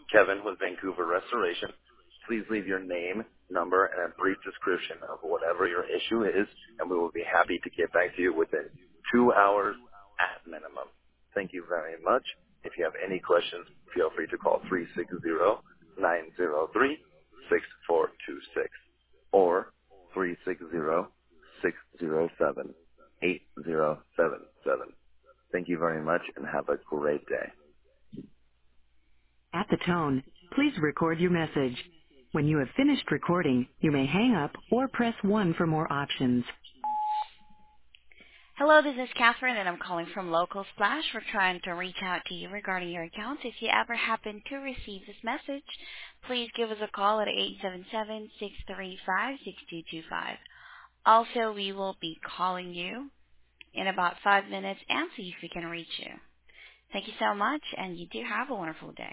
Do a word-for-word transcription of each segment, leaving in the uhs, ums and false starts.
Kevin with Vancouver Restoration. Please leave your name, number, and a brief description of whatever your issue is, and we will be happy to get back to you within two hours at minimum. Thank you very much. If you have any questions, feel free to call three six zero, nine zero three, six four two six or three six zero, six zero seven, eight zero seven seven. Thank you very much and have a great day. At the tone, please record your message. When you have finished recording, you may hang up or press one for more options. Hello, this is Catherine, and I'm calling from Local Splash. We're trying to reach out to you regarding your accounts. If you ever happen to receive this message, please give us a call at eight seven seven, six three five, six two two five. Also, we will be calling you in about five minutes and see if we can reach you. Thank you so much, and you do have a wonderful day.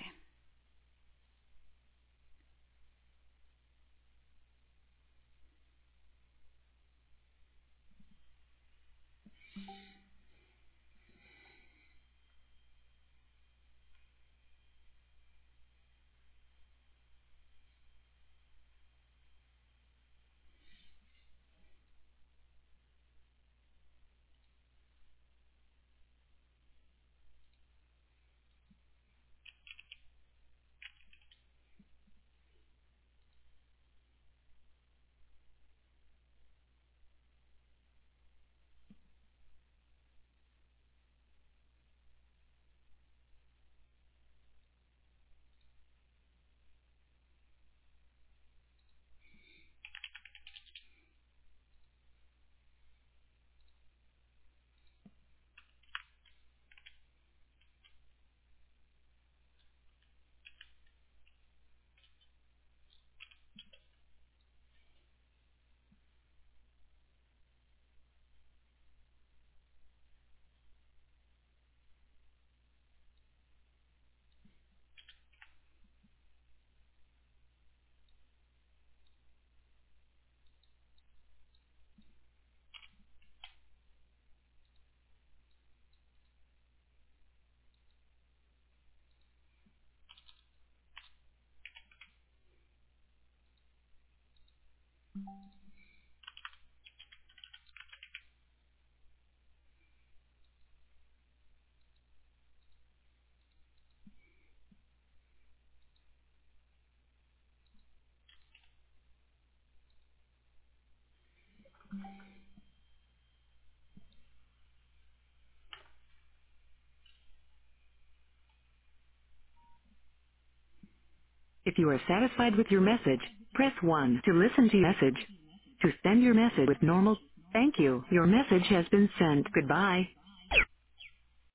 If you are satisfied with your message, press one to listen to your message. To send your message with normal, thank you. Your message has been sent. Goodbye.